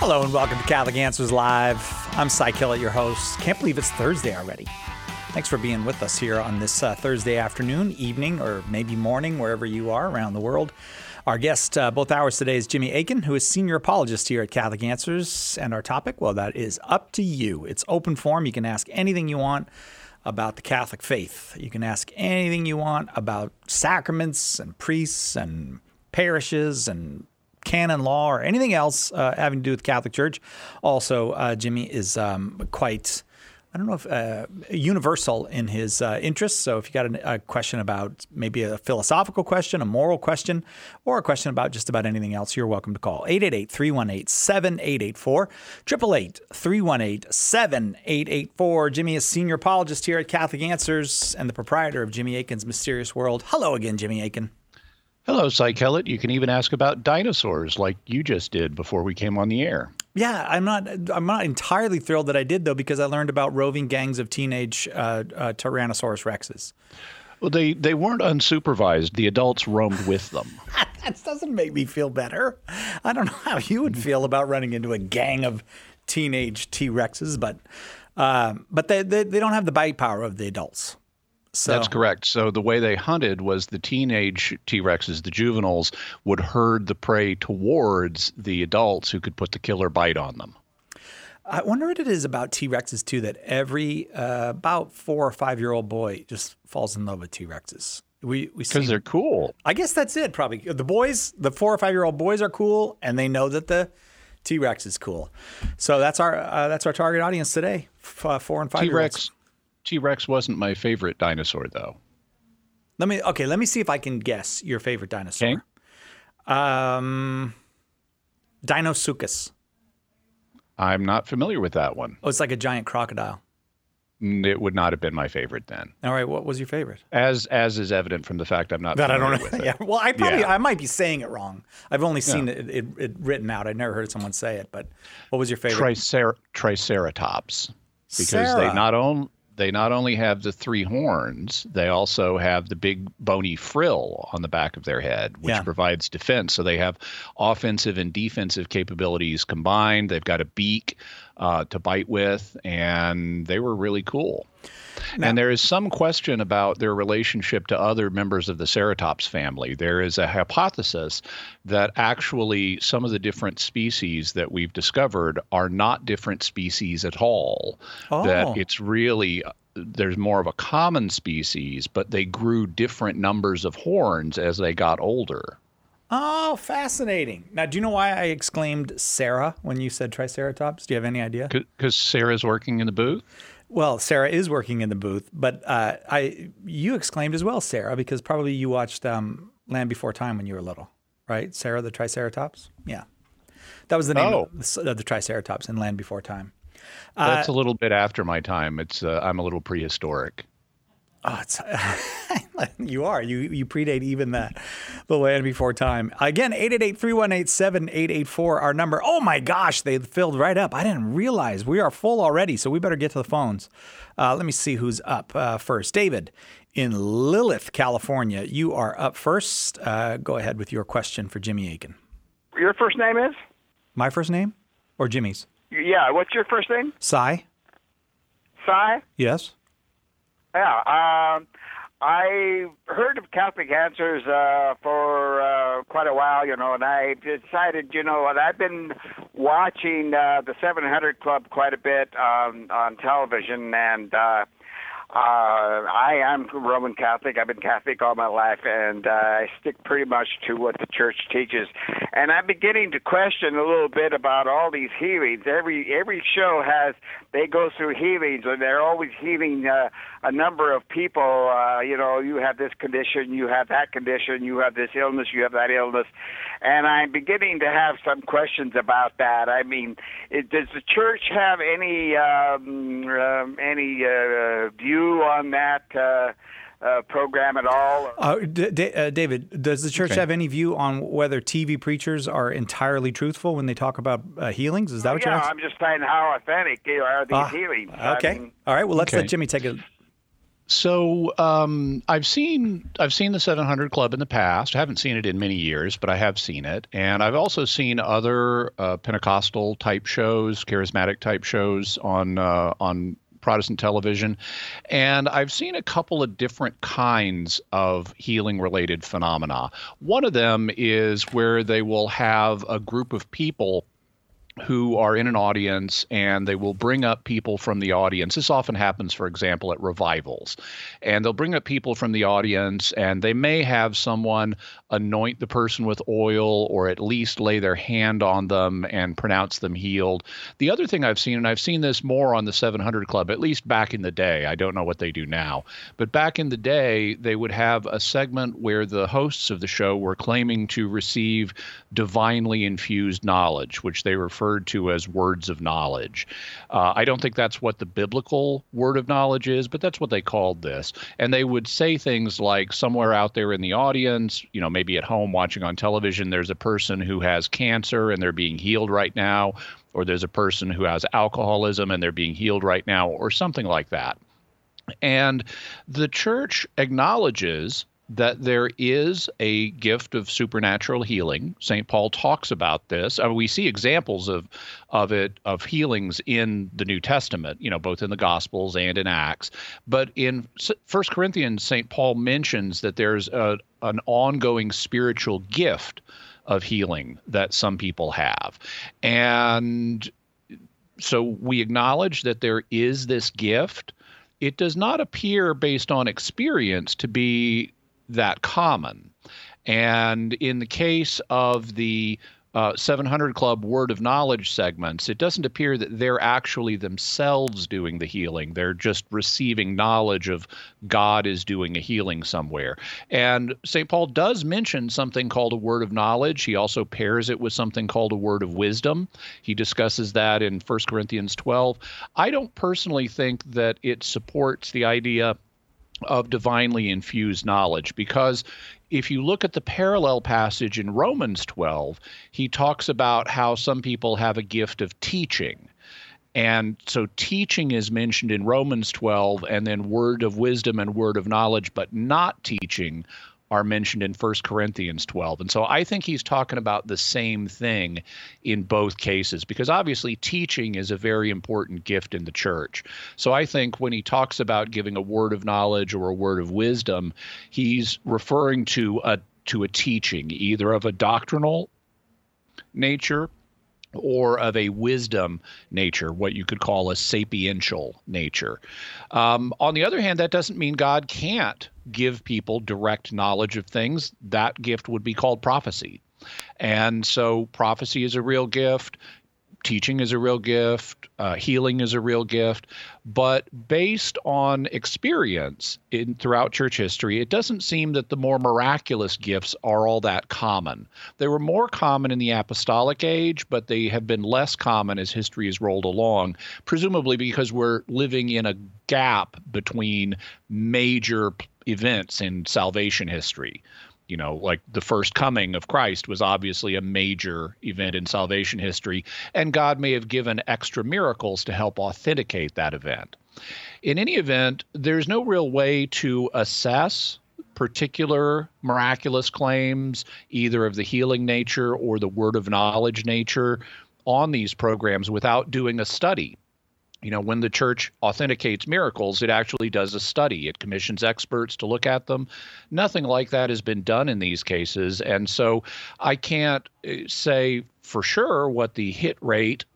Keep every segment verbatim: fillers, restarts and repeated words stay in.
Hello and welcome to Catholic Answers Live. I'm Cy Kellett, your host. Can't believe it's Thursday already. Thanks for being with us here on this uh, Thursday afternoon, evening, or maybe morning, wherever you are around the world. Our guest uh, both hours today is Jimmy Akin, who is senior apologist here at Catholic Answers. And our topic, well, that is up to you. It's open forum. You can ask anything you want about the Catholic faith. You can ask anything you want about sacraments and priests and parishes and canon law or anything else uh, having to do with the Catholic Church. Also, uh, Jimmy is um, quite, I don't know if uh, universal in his uh, interests. So if you got a, a question about maybe a philosophical question, a moral question, or a question about just about anything else, you're welcome to call eight eight eight, three one eight, seven eight eight four, eight eight eight, three one eight, seven eight eight four. Jimmy is senior apologist here at Catholic Answers and the proprietor of Jimmy Akin's Mysterious World. Hello again, Jimmy Akin. Hello, Cy Kellett. You can even ask about dinosaurs like you just did before we came on the air. Yeah, I'm not I'm not entirely thrilled that I did, though, because I learned about roving gangs of teenage uh, uh, Tyrannosaurus Rexes. Well, they, they weren't unsupervised. The adults roamed with them. That doesn't make me feel better. I don't know how you would feel about running into a gang of teenage T-Rexes, but um, but they, they, they don't have the bite power of the adults. So. That's correct. So the way they hunted was the teenage T-Rexes, the juveniles, would herd the prey towards the adults who could put the killer bite on them. I wonder what it is about T-Rexes, too, that every uh, about four or five-year-old boy just falls in love with T-Rexes. We we Because they're cool. I guess that's it, probably. The boys, the four or five-year-old boys are cool, and they know that the T-Rex is cool. So that's our uh, that's our target audience today, f- uh, four and five-year-olds. T-Rex. T-Rex wasn't my favorite dinosaur, though. Let me okay. Let me see if I can guess your favorite dinosaur. Okay. Um, Deinosuchus. I'm not familiar with that one. Oh, it's like a giant crocodile. It would not have been my favorite then. All right. What was your favorite? As as is evident from the fact I'm not that I familiar don't know. with it. Yeah. Well, I probably Yeah. I might be saying it wrong. I've only seen Yeah. it, it, it written out. I've never heard someone say it. But what was your favorite? Tricer- Triceratops, because Sarah. they not only They not only have the three horns, they also have the big bony frill on the back of their head, which Yeah. provides provides defense. So they have offensive and defensive capabilities combined. They've got a beak uh, to bite with, and they were really cool. Now- and there is some question about their relationship to other members of the Ceratops family. There is a hypothesis that actually some of the different species that we've discovered are not different species at all. Oh. That it's really, there's more of a common species, but they grew different numbers of horns as they got older. Oh, fascinating. Now, do you know why I exclaimed Sarah when you said Triceratops? Do you have any idea? Because Sarah's working in the booth? Well, Sarah is working in the booth, but uh, I you exclaimed as well, Sarah, because probably you watched um, Land Before Time when you were little, right? Sarah the Triceratops? Yeah. That was the name Oh. of the, of the Triceratops in Land Before Time. That's Uh, a little bit after my time. It's uh, I'm a little prehistoric. Oh, it's, you are. You you predate even the, the Land Before Time. Again, eight eight eight, three one eight, seven eight eight four, our number. Oh, my gosh, they filled right up. I didn't realize. We are full already, so we better get to the phones. Uh, let me see who's up uh, first. David in Lilith, California. You are up first. Uh, go ahead with your question for Jimmy Akin. Your first name is? My first name or Jimmy's? Yeah, what's your first name? Cy? Cy? Yes? Yeah, um, I heard of Catholic Answers uh, for uh, quite a while, you know, and I decided, you know, and I've been watching uh, the seven hundred Club quite a bit um, on television, and uh, uh, I am Roman Catholic. I've been Catholic all my life, and uh, I stick pretty much to what the Church teaches. And I'm beginning to question a little bit about all these healings. Every every show has, they go through healings, and they're always healing uh, a number of people. Uh, you know, you have this condition, you have that condition, you have this illness, you have that illness. And I'm beginning to have some questions about that. I mean, it, does the Church have any um, um, any uh, view on that uh, uh, program at all? Uh, D- D- uh, David, does the Church Okay. have any view on whether T V preachers are entirely truthful when they talk about uh, healings? Is that what yeah, you're asking? I'm just saying how authentic are these Ah, healings. Okay. I mean, All right. Well, let's Okay. let Jimmy take it. So um, I've seen I've seen the seven hundred Club in the past. I haven't seen it in many years, but I have seen it. And I've also seen other uh, Pentecostal type shows, charismatic type shows on uh, on Protestant television. And I've seen a couple of different kinds of healing related phenomena. One of them is where they will have a group of people who are in an audience, and they will bring up people from the audience. This often happens, for example, at revivals. And they'll bring up people from the audience, and they may have someone anoint the person with oil or at least lay their hand on them and pronounce them healed. The other thing I've seen, and I've seen this more on the seven hundred Club, at least back in the day, I don't know what they do now, but back in the day, they would have a segment where the hosts of the show were claiming to receive divinely infused knowledge, which they refer to as words of knowledge. Uh, I don't think that's what the biblical word of knowledge is, but that's what they called this. And they would say things like, somewhere out there in the audience, you know, maybe at home watching on television, there's a person who has cancer and they're being healed right now, or there's a person who has alcoholism and they're being healed right now, or something like that. And the church acknowledges that there is a gift of supernatural healing. Saint Paul talks about this. I mean, we see examples of of it, of healings in the New Testament, you know, both in the Gospels and in Acts. But in First Corinthians, Saint Paul mentions that there's a, an ongoing spiritual gift of healing that some people have. And so we acknowledge that there is this gift. It does not appear, based on experience, to be that common. And in the case of the uh, seven hundred Club word of knowledge segments, it doesn't appear that they're actually themselves doing the healing. They're just receiving knowledge of God is doing a healing somewhere. And Saint Paul does mention something called a word of knowledge. He also pairs it with something called a word of wisdom. He discusses that in First Corinthians twelve. I don't personally think that it supports the idea of divinely infused knowledge, because if you look at the parallel passage in Romans twelve, he talks about how some people have a gift of teaching. And so teaching is mentioned in Romans twelve, and then word of wisdom and word of knowledge, but not teaching, are mentioned in First Corinthians twelve. And so I think he's talking about the same thing in both cases, because obviously teaching is a very important gift in the church. So I think when he talks about giving a word of knowledge or a word of wisdom, he's referring to a to a teaching, either of a doctrinal nature or of a wisdom nature, what you could call a sapiential nature. Um, on the other hand, that doesn't mean God can't give people direct knowledge of things. That gift would be called prophecy. And so prophecy is a real gift. Teaching is a real gift. Uh, healing is a real gift. But based on experience in throughout church history, it doesn't seem that the more miraculous gifts are all that common. They were more common in the apostolic age, but they have been less common as history has rolled along, presumably because we're living in a gap between major events in salvation history. You know, like the first coming of Christ was obviously a major event in salvation history, and God may have given extra miracles to help authenticate that event. In any event, there's no real way to assess particular miraculous claims, either of the healing nature or the word of knowledge nature, on these programs without doing a study. You know, when the church authenticates miracles, it actually does a study. It commissions experts to look at them. Nothing like that has been done in these cases. And so I can't say for sure what the hit rate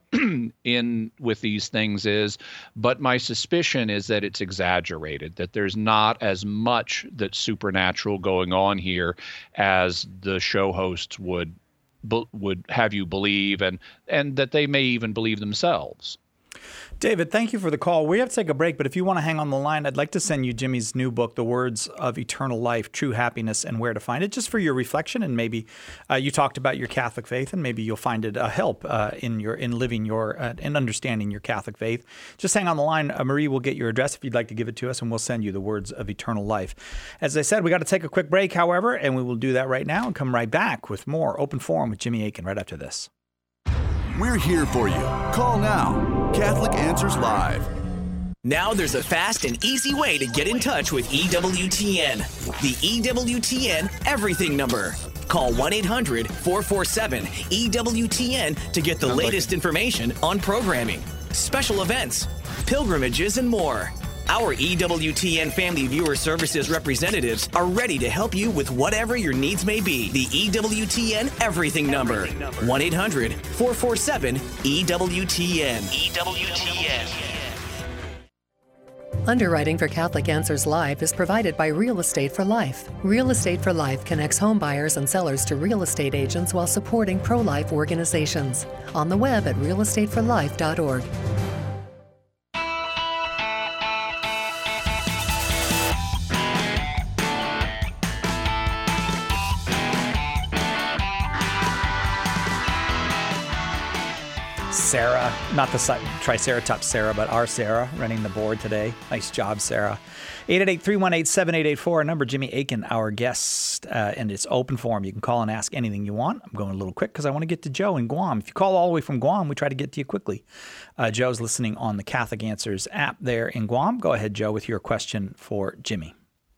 in with these things is, but my suspicion is that it's exaggerated, that there's not as much that's supernatural going on here as the show hosts would would have you believe, and and that they may even believe themselves. David, thank you for the call. We have to take a break, but if you want to hang on the line, I'd like to send you Jimmy's new book, The Words of Eternal Life, True Happiness and Where to Find It, just for your reflection. And maybe uh, you talked about your Catholic faith, and maybe you'll find it a help uh, in your in living your uh, in understanding your Catholic faith. Just hang on the line. Uh, Marie will get your address if you'd like to give it to us, and we'll send you The Words of Eternal Life. As I said, we got to take a quick break, however, and we will do that right now and come right back with more Open Forum with Jimmy Akin right after this. We're here for you. Call now. Catholic Answers Live. Now there's a fast and easy way to get in touch with E W T N. The E W T N Everything Number. Call one eight hundred four four seven E W T N to get the Sounds latest like information on programming, special events, pilgrimages, and more. Our E W T N Family Viewer Services representatives are ready to help you with whatever your needs may be. The E W T N Everything Number. one eight hundred four four seven E W T N. E W T N. Underwriting for Catholic Answers Live is provided by Real Estate for Life. Real Estate for Life connects home buyers and sellers to real estate agents while supporting pro-life organizations. On the web at real estate for life dot org. Sarah, not the Triceratops Sarah, but our Sarah running the board today. Nice job, Sarah. eight eight eight, three one eight, seven eight eight four, our number. Jimmy Akin, our guest, uh, and it's open forum. You can call and ask anything you want. I'm going a little quick because I want to get to Joe in Guam. If you call all the way from Guam, we try to get to you quickly. Uh, Joe's listening on the Catholic Answers app there in Guam. Go ahead, Joe, with your question for Jimmy.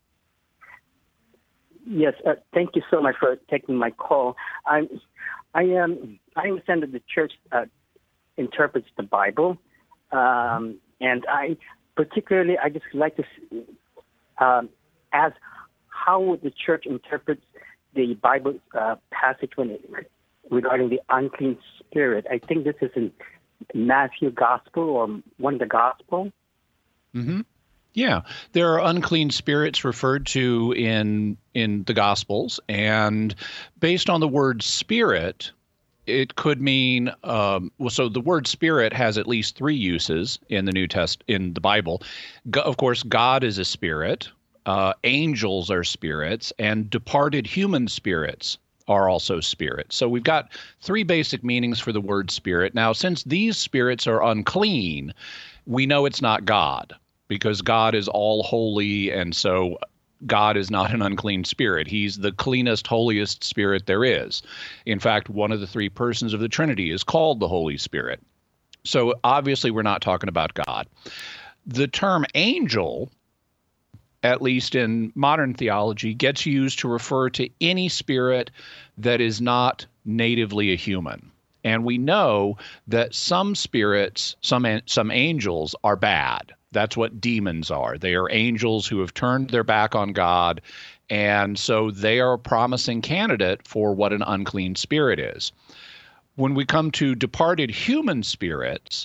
Yes, uh, thank you so much for taking my call. I'm, I am. I understand that the church Uh, interprets the Bible, um, and I particularly I just like to um, ask how would the church interpret the Bible uh, passage when it, regarding the unclean spirit? I think this is in Matthew Gospel or one of the Gospel. Mm-hmm. Yeah, there are unclean spirits referred to in in the Gospels, and based on the word spirit, it could mean, um, well, so the word spirit has at least three uses in the New Test in the Bible. Go, of course, God is a spirit, uh, angels are spirits, and departed human spirits are also spirits. So we've got three basic meanings for the word spirit. Now, since these spirits are unclean, we know it's not God, because God is all holy, and so God is not an unclean spirit. He's the cleanest, holiest spirit there is. In fact, one of the three persons of the Trinity is called the Holy Spirit. So obviously we're not talking about God. The term angel, at least in modern theology, gets used to refer to any spirit that is not natively a human. And we know that some spirits, some some angels are bad. That's what demons are. They are angels who have turned their back on God, and so they are a promising candidate for what an unclean spirit is. When we come to departed human spirits,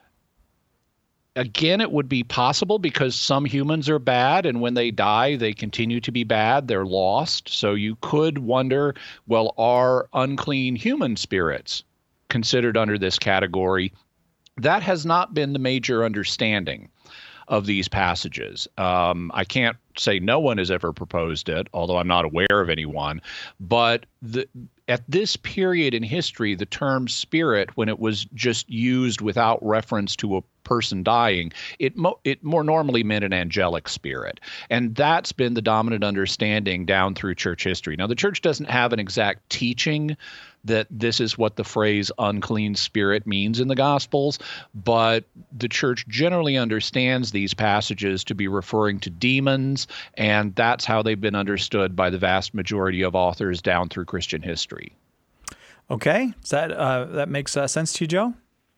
again, it would be possible because some humans are bad, and when they die, they continue to be bad. They're lost. So you could wonder, well, are unclean human spirits considered under this category? That has not been the major understanding of these passages. Um, I can't say no one has ever proposed it, although I'm not aware of anyone. But the, at this period in history, the term spirit, when it was just used without reference to a person dying, it mo- it more normally meant an angelic spirit. And that's been the dominant understanding down through church history. Now, the church doesn't have an exact teaching that this is what the phrase unclean spirit means in the Gospels, but the church generally understands these passages to be referring to demons, and that's how they've been understood by the vast majority of authors down through Christian history. Okay. Does that, uh, that makes uh, sense to you, Joe?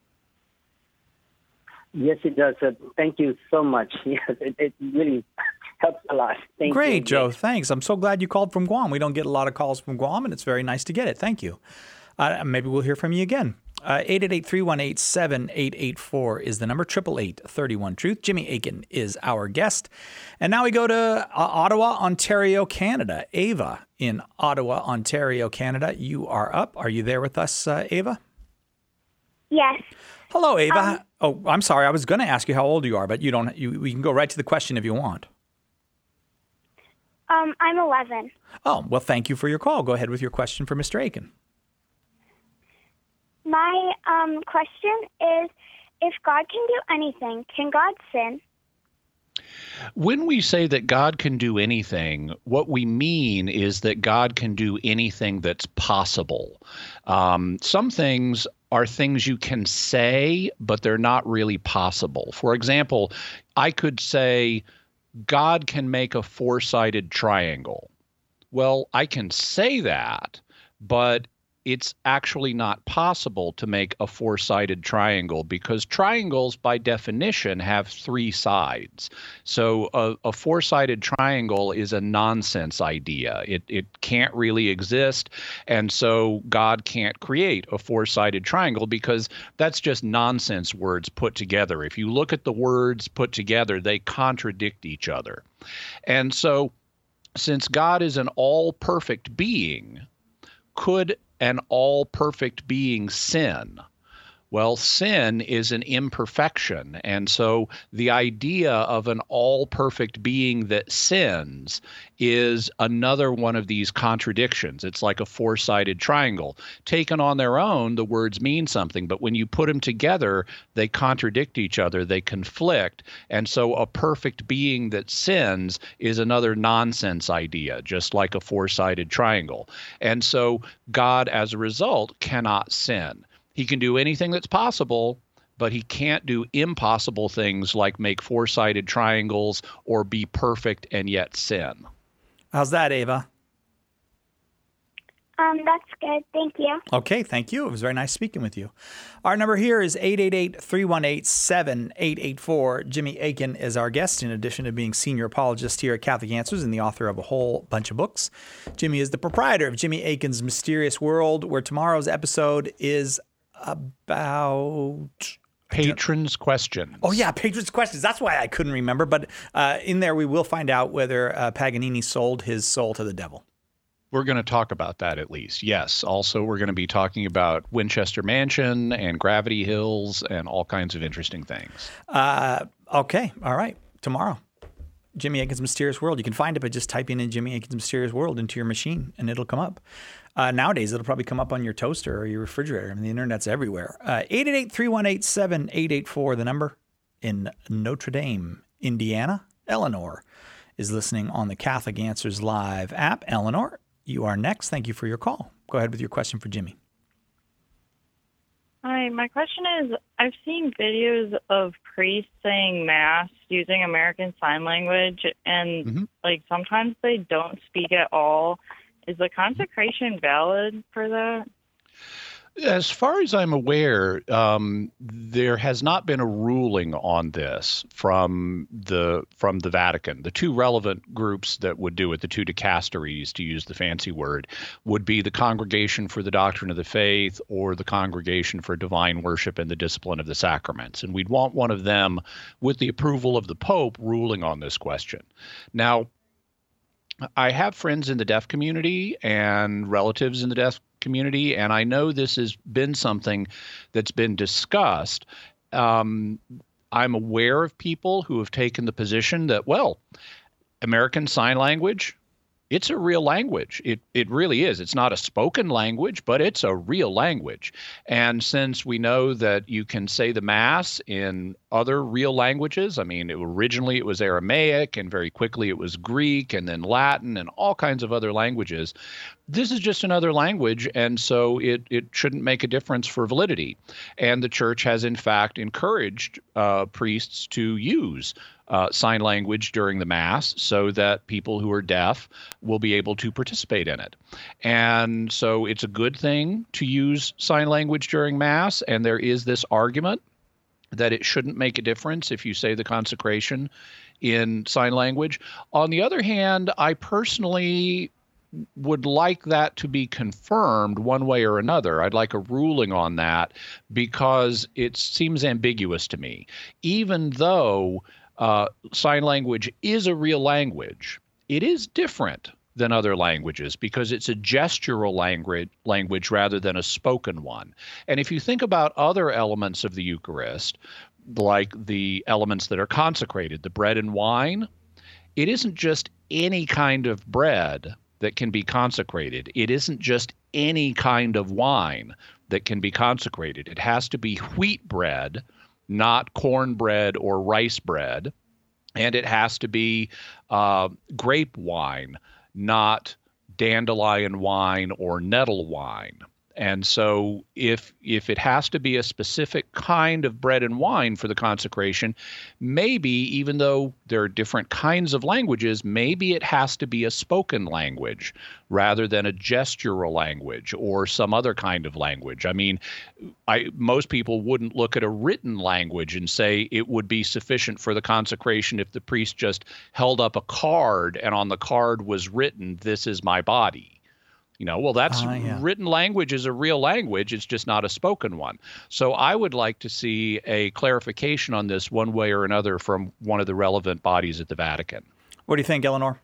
Yes, it does. Uh, thank you so much. Yes, it, it really helps a lot. Thank Great, you. Joe. Thanks. I'm so glad you called from Guam. We don't get a lot of calls from Guam, and it's very nice to get it. Thank you. Uh, maybe we'll hear from you again. Uh, eight eight eight, three one eight, seven eight eight four is the number, eight eight eight, three one, truth. Jimmy Akin is our guest. And now we go to uh, Ottawa, Ontario, Canada. Ava in Ottawa, Ontario, Canada. You are up. Are you there with us, uh, Ava? Yes. Hello, Ava. Um, oh, I'm sorry. I was going to ask you how old you are, but you don't. You, we can go right to the question if you want. Um, I'm eleven. Oh, well, thank you for your call. Go ahead with your question for Mister Akin. My um, question is, if God can do anything, can God sin? When we say that God can do anything, what we mean is that God can do anything that's possible. Um, some things are things you can say, but they're not really possible. For example, I could say, God can make a four-sided triangle. Well, I can say that, but it's actually not possible to make a four-sided triangle because triangles, by definition, have three sides. So a, a four-sided triangle is a nonsense idea. It, it can't really exist, and so God can't create a four-sided triangle because that's just nonsense words put together. If you look at the words put together, they contradict each other. And so since God is an all-perfect being, could an all-perfect being sin? Well, sin is an imperfection, and so the idea of an all-perfect being that sins is another one of these contradictions. It's like a four-sided triangle. Taken on their own, the words mean something, but when you put them together, they contradict each other, they conflict, and so a perfect being that sins is another nonsense idea, just like a four-sided triangle. And so God, as a result, cannot sin. He can do anything that's possible, but he can't do impossible things like make four-sided triangles or be perfect and yet sin. How's that, Ava? Um, that's good. Thank you. Okay, thank you. It was very nice speaking with you. Our number here is eight eight eight, three one eight, seven eight eight four. Jimmy Akin is our guest, in addition to being senior apologist here at Catholic Answers and the author of a whole bunch of books. Jimmy is the proprietor of Jimmy Akin's Mysterious World, where tomorrow's episode is about patrons' questions. Oh, yeah, patrons' questions. That's why I couldn't remember. But uh, in there, we will find out whether uh, Paganini sold his soul to the devil. We're going to talk about that at least. Yes. Also, we're going to be talking about Winchester Mansion and Gravity Hills and all kinds of interesting things. Uh, okay. All right. Tomorrow. Jimmy Akin's Mysterious World. You can find it by just typing in Jimmy Akin's Mysterious World into your machine, and it'll come up. Uh, nowadays, it'll probably come up on your toaster or your refrigerator. I mean, the internet's everywhere. Uh, eight eight eight, three one eight, seven eight eight four, the number. In Notre Dame, Indiana, Eleanor is listening on the Catholic Answers Live app. Eleanor, you are next. Thank you for your call. Go ahead with your question for Jimmy. Hi, my question is, I've seen videos of priests saying Mass using American Sign Language, and mm-hmm. like sometimes they don't speak at all. Is the consecration valid for that? As far as I'm aware, um, there has not been a ruling on this from the from the Vatican. The two relevant groups that would do it, the two dicasteries, to use the fancy word, would be the Congregation for the Doctrine of the Faith or the Congregation for Divine Worship and the Discipline of the Sacraments. And we'd want one of them, with the approval of the Pope, ruling on this question. Now, I have friends in the deaf community and relatives in the deaf community, and I know this has been something that's been discussed. Um, I'm aware of people who have taken the position that, well, American Sign Language, it's a real language. It it really is. It's not a spoken language, but it's a real language. And since we know that you can say the Mass in other real languages, I mean, it, originally it was Aramaic, and very quickly it was Greek, and then Latin, and all kinds of other languages. This is just another language, and so it, it shouldn't make a difference for validity. And the Church has, in fact, encouraged uh, priests to use Uh, sign language during the Mass so that people who are deaf will be able to participate in it. And so it's a good thing to use sign language during Mass, and there is this argument that it shouldn't make a difference if you say the consecration in sign language. On the other hand, I personally would like that to be confirmed one way or another. I'd like a ruling on that because it seems ambiguous to me. Even though Uh, sign language is a real language, it is different than other languages because it's a gestural language, language rather than a spoken one. And if you think about other elements of the Eucharist, like the elements that are consecrated, the bread and wine, it isn't just any kind of bread that can be consecrated. It isn't just any kind of wine that can be consecrated. It has to be wheat bread, not cornbread or rice bread, and it has to be uh, grape wine, not dandelion wine or nettle wine. And so if if it has to be a specific kind of bread and wine for the consecration, maybe even though there are different kinds of languages, maybe it has to be a spoken language rather than a gestural language or some other kind of language. I mean, I, most people wouldn't look at a written language and say it would be sufficient for the consecration if the priest just held up a card and on the card was written, "This is my body." You know, well, that's uh, yeah. written language is a real language. It's just not a spoken one. So I would like to see a clarification on this one way or another from one of the relevant bodies at the Vatican. What do you think, Eleanor?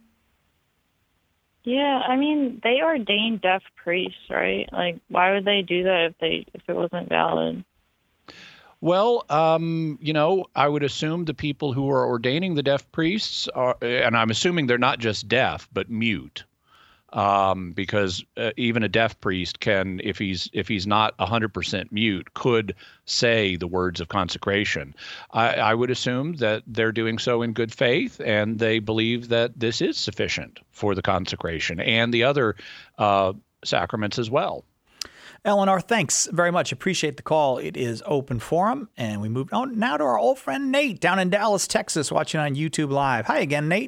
Yeah, I mean, they ordain deaf priests, right? Like, why would they do that if they if it wasn't valid? Well, um, you know, I would assume the people who are ordaining the deaf priests are, and I'm assuming they're not just deaf, but mute. Um, because uh, even a deaf priest can, if he's if he's not one hundred percent mute, could say the words of consecration. I, I would assume that they're doing so in good faith, and they believe that this is sufficient for the consecration and the other uh, sacraments as well. Eleanor, thanks very much. Appreciate the call. It is open forum, and we move on now to our old friend Nate down in Dallas, Texas, watching on YouTube Live. Hi again, Nate.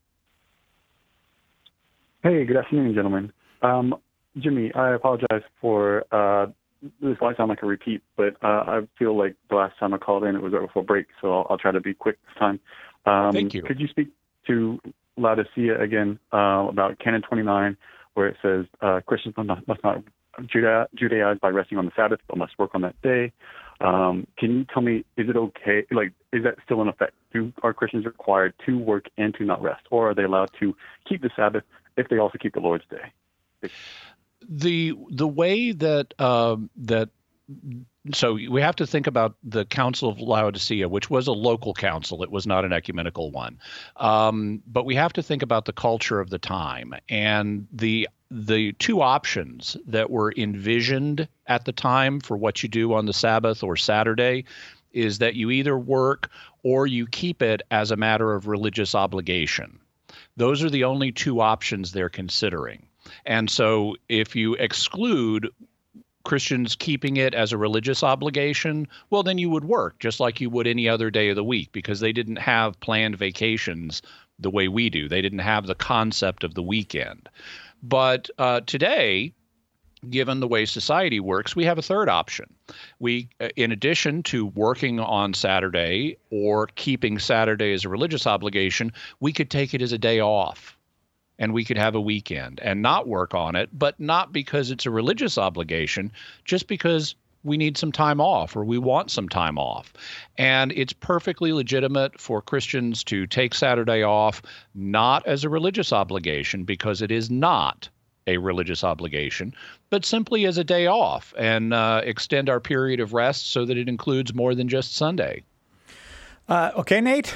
Hey, good afternoon, gentlemen. Um, Jimmy, I apologize for uh, this might sound like a repeat, but uh, I feel like the last time I called in, it was right before break, so I'll, I'll try to be quick this time. Um, Thank you. Could you speak to Laodicea again uh, about Canon twenty-nine, where it says uh, Christians must not, must not Judaize, Judaize by resting on the Sabbath, but must work on that day? Um, can you tell me, is it okay, like, is that still in effect? Do, are Christians required to work and to not rest, or are they allowed to keep the Sabbath if they also keep the Lord's Day? The the way that uh, that so we have to think about the Council of Laodicea, which was a local council. It was not an ecumenical one. Um, but we have to think about the culture of the time. And the the two options that were envisioned at the time for what you do on the Sabbath or Saturday is that you either work or you keep it as a matter of religious obligation. Those are the only two options they're considering. And so if you exclude Christians keeping it as a religious obligation, well, then you would work just like you would any other day of the week, because they didn't have planned vacations the way we do. They didn't have the concept of the weekend. But uh, today, given the way society works, we have a third option. We, in addition to working on Saturday or keeping Saturday as a religious obligation, we could take it as a day off, and we could have a weekend and not work on it, but not because it's a religious obligation, just because we need some time off or we want some time off. And it's perfectly legitimate for Christians to take Saturday off, not as a religious obligation, because it is not a religious obligation, but simply as a day off, and uh, extend our period of rest so that it includes more than just Sunday. Uh, okay, Nate?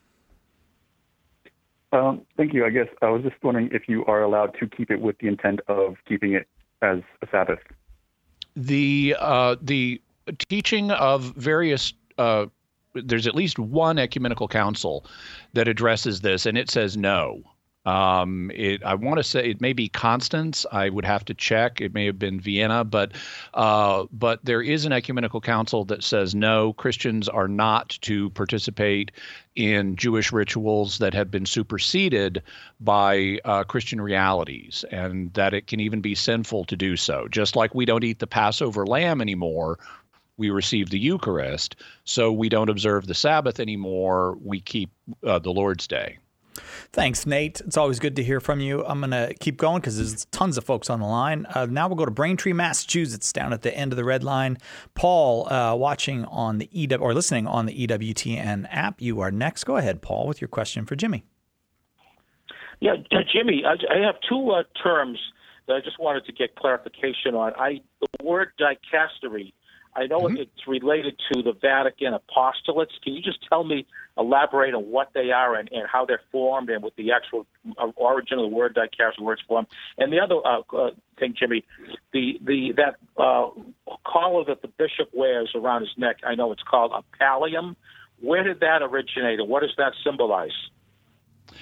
Um, thank you. I guess I was just wondering if you are allowed to keep it with the intent of keeping it as a Sabbath. The uh, the teaching of various uh, there's at least one ecumenical council that addresses this, and it says no. Um, it, I want to say it may be Constance. I would have to check. It may have been Vienna, but uh, but there is an ecumenical council that says no, Christians are not to participate in Jewish rituals that have been superseded by uh, Christian realities, and that it can even be sinful to do so. Just like we don't eat the Passover lamb anymore, we receive the Eucharist, so we don't observe the Sabbath anymore, we keep uh, the Lord's Day. Thanks, Nate. It's always good to hear from you. I'm going to keep going because there's tons of folks on the line. Uh, now we'll go to Braintree, Massachusetts, down at the end of the red line. Paul, uh, watching on the E W or listening on the E W T N app. You are next. Go ahead, Paul, with your question for Jimmy. Yeah, uh, Jimmy, I, I have two uh, terms that I just wanted to get clarification on. I the word dicastery. I know mm-hmm. it's related to the Vatican apostolates. Can you just tell me, elaborate on what they are and, and how they're formed and what the actual origin of the word dicastery, where it's formed? And the other uh, uh, thing, Jimmy, the the that uh, collar that the bishop wears around his neck, I know it's called a pallium. Where did that originate, and what does that symbolize?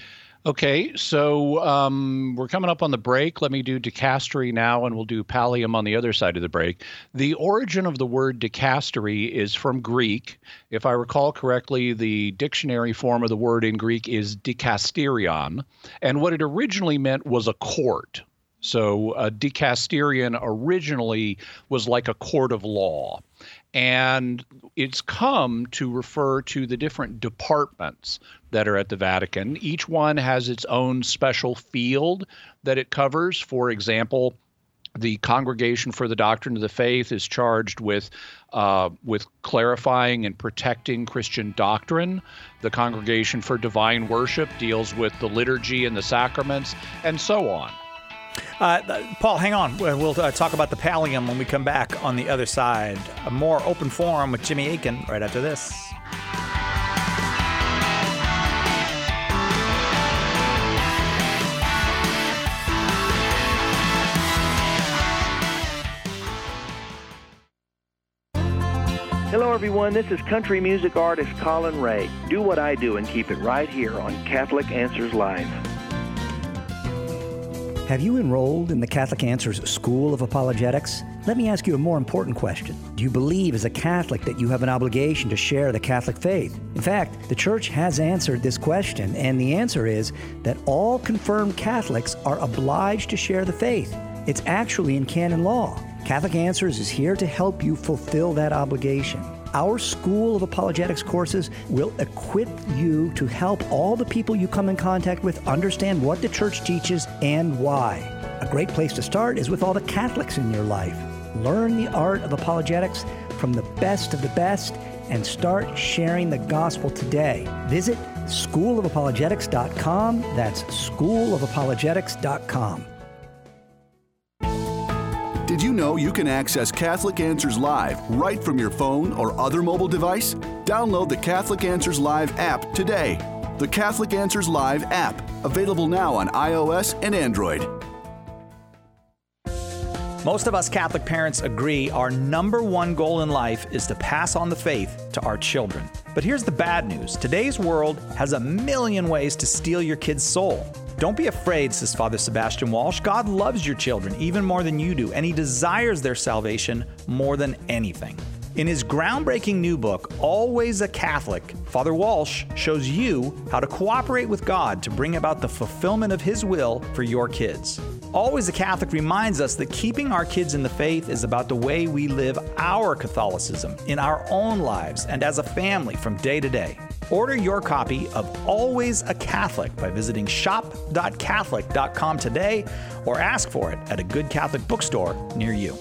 Okay, so um, we're coming up on the break. Let me do dicastery now, and we'll do pallium on the other side of the break. The origin of the word dicastery is from Greek. If I recall correctly, the dictionary form of the word in Greek is dikasterion, and what it originally meant was a court. So a dikasterion originally was like a court of law. And it's come to refer to the different departments that are at the Vatican. Each one has its own special field that it covers. For example, the Congregation for the Doctrine of the Faith is charged with uh, with clarifying and protecting Christian doctrine. The Congregation for Divine Worship deals with the liturgy and the sacraments, and so on. Uh, Paul, hang on. We'll uh, talk about the pallium when we come back on the other side. A more open forum with Jimmy Akin right after this. Hello, everyone. This is country music artist Colin Ray. Do what I do and keep it right here on Catholic Answers Live. Have you enrolled in the Catholic Answers School of Apologetics? Let me ask you a more important question. Do you believe as a Catholic that you have an obligation to share the Catholic faith? In fact, the Church has answered this question, and the answer is that all confirmed Catholics are obliged to share the faith. It's actually in canon law. Catholic Answers is here to help you fulfill that obligation. Our School of Apologetics courses will equip you to help all the people you come in contact with understand what the Church teaches and why. A great place to start is with all the Catholics in your life. Learn the art of apologetics from the best of the best and start sharing the gospel today. Visit school of apologetics dot com. That's school of apologetics dot com. Did you know you can access Catholic Answers Live right from your phone or other mobile device? Download the Catholic Answers Live app today. The Catholic Answers Live app, available now on iOS and Android. Most of us Catholic parents agree our number one goal in life is to pass on the faith to our children. But here's the bad news. Today's world has a million ways to steal your kid's soul. Don't be afraid, says Father Sebastian Walsh. God loves your children even more than you do, and He desires their salvation more than anything. In his groundbreaking new book, Always a Catholic, Father Walsh shows you how to cooperate with God to bring about the fulfillment of His will for your kids. Always a Catholic reminds us that keeping our kids in the faith is about the way we live our Catholicism in our own lives and as a family from day to day. Order your copy of Always a Catholic by visiting shop dot catholic dot com today or ask for it at a good Catholic bookstore near you.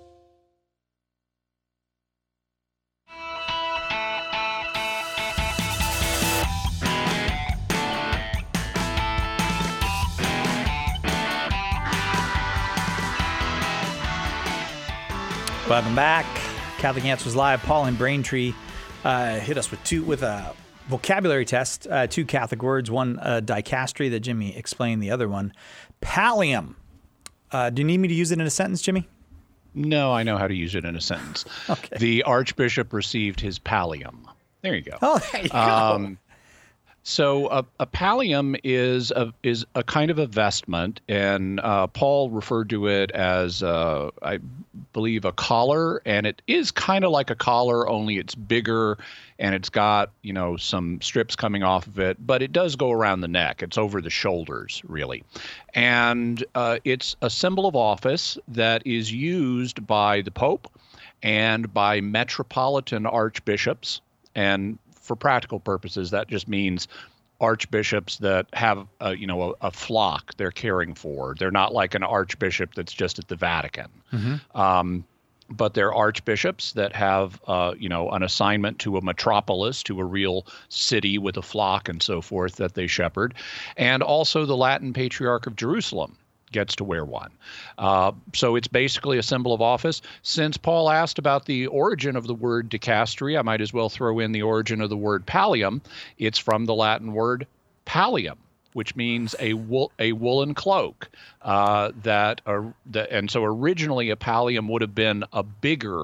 Welcome back. Catholic Answers Live. Paul and Braintree uh, hit us with two with a vocabulary test, uh, two Catholic words, one uh, dicastery that Jimmy explained, the other one pallium. Uh, do you need me to use it in a sentence, Jimmy? No, I know how to use it in a sentence. Okay. The Archbishop received his pallium. There you go. Oh, there you um, go. So a, a pallium is a is a kind of a vestment, and uh, Paul referred to it as, uh, I believe, a collar, and it is kind of like a collar, only it's bigger, and it's got, you know, some strips coming off of it, but it does go around the neck. It's over the shoulders, really. And uh, it's a symbol of office that is used by the Pope and by metropolitan archbishops, and for practical purposes, that just means archbishops that have, a, you know, a, a flock they're caring for. They're not like an archbishop that's just at the Vatican. Mm-hmm. Um, but they're archbishops that have, uh, you know, an assignment to a metropolis, to a real city with a flock and so forth that they shepherd. And also the Latin Patriarch of Jerusalem gets to wear one. Uh, so it's basically a symbol of office. Since Paul asked about the origin of the word dicastery, I might as well throw in the origin of the word pallium. It's from the Latin word pallium, which means a wool, a woolen cloak. Uh, that, uh, the, and so originally a pallium would have been a bigger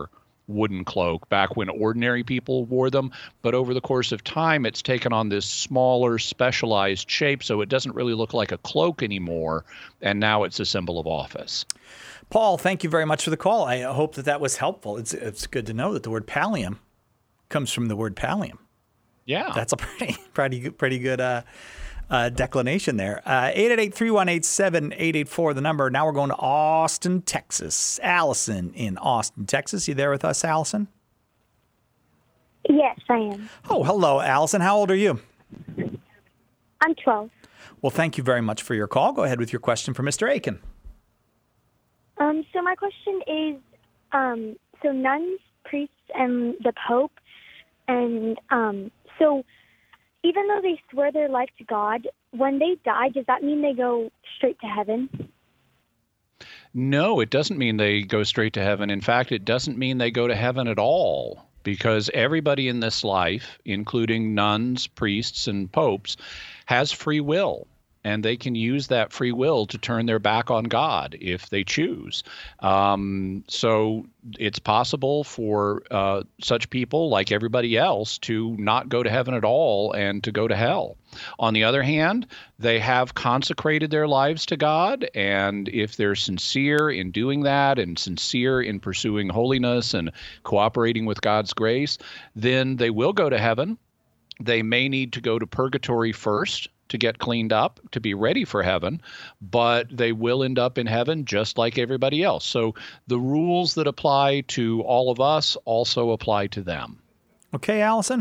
wooden cloak back when ordinary people wore them. But over the course of time, it's taken on this smaller, specialized shape, so it doesn't really look like a cloak anymore. And now it's a symbol of office. Paul, thank you very much for the call. I hope that that was helpful. It's it's good to know that the word pallium comes from the word pallium. Yeah. That's a pretty pretty good, pretty good uh, uh, declination there. Uh, eight eight eight, three one eight, seven eight eight four, the number. Now we're going to Austin, Texas. Allison in Austin, Texas. You there with us, Allison? Yes, I am. Oh, hello, Allison. How old are you? I'm twelve. Well, thank you very much for your call. Go ahead with your question for Mister Aiken. Um, so my question is, um, so nuns, priests, and the Pope, and um, so even though they swear their life to God, when they die, does that mean they go straight to heaven? No, it doesn't mean they go straight to heaven. In fact, it doesn't mean they go to heaven at all, because everybody in this life, including nuns, priests, and popes, has free will. And they can use that free will to turn their back on God if they choose. Um, so it's possible for uh, such people, like everybody else, to not go to heaven at all and to go to hell. On the other hand, they have consecrated their lives to God, and if they're sincere in doing that and sincere in pursuing holiness and cooperating with God's grace, then they will go to heaven. They may need to go to purgatory first to get cleaned up, to be ready for heaven, but they will end up in heaven just like everybody else. So the rules that apply to all of us also apply to them. Okay, Allison?